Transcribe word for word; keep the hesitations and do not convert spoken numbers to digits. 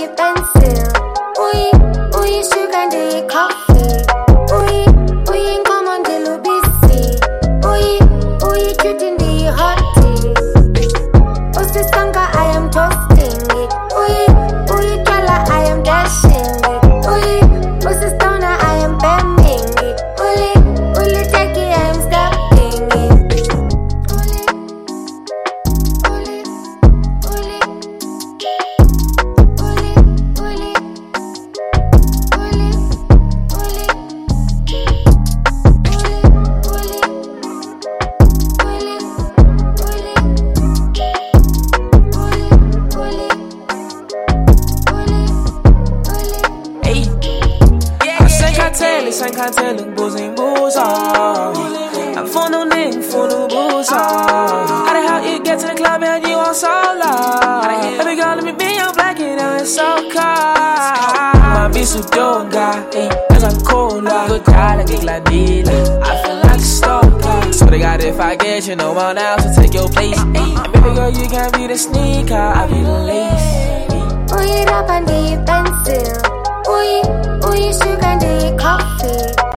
the pencil. Uyi, uyi sugar the coffee. Uyi, uyi come on the lubisi. Uyi, uyi cute in the hot tea. Usi sanga I am toasting it. Uyi, uyi kala I am dashing it. Uyi, usi stoner I am bending it. Uli, uli take it I am stepping it. Uli, uli, uli, uli, uli, uli, uli, Hey, I sen cartel, sen cartel, boozing booze on. I'm for no nigga, for no booze on. How the hell you get to the club and you on solo? Baby girl, let me be your blanket and it's so cold. My bitch so dope, guy, cause I'm cold, like good guy, like a dealer. I feel like a stalker. So they got if I get you, no one else will take your place. And baby girl, you can't be the sneaker, I be the lace. uyi rap and the pencil. Uyi, uyi sugar and the coffee.